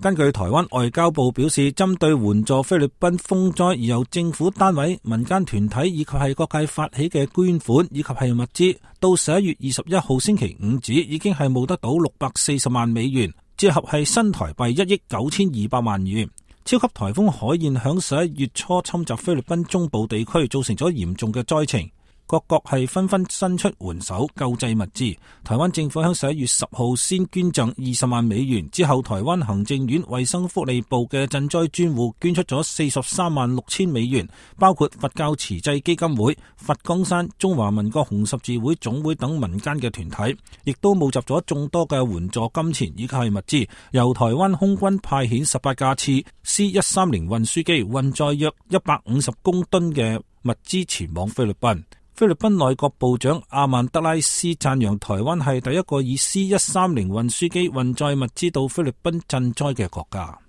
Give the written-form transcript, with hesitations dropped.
根據台灣外交部表示，針對援助菲律賓風災而由政府單位、民間團體以及係各界發起嘅捐款以及係物資，到11月21號星期五止已經係募得到640萬美元，折合係新台幣1億9200萬元。超級颱風海燕響11月初侵襲菲律賓中部地區，造成咗嚴重嘅災情。各國係紛紛伸出援手救濟物資。台灣政府喺11月10號先捐贈20萬美元，之後台灣行政院衛生福利部嘅賑災專戶捐出咗43萬6千美元，包括佛教慈濟基金會、佛光山中華民國紅十字會總會等民間嘅團體，亦都募集咗眾多嘅援助金錢以及係物資，由台灣空軍派遣18架次 C-130運輸機運載約150公噸嘅物資前往菲律賓。菲律賓內閣部長阿曼德拉斯讚揚台灣係第一個以 C-130運輸機運載物資到菲律賓賑災嘅國家。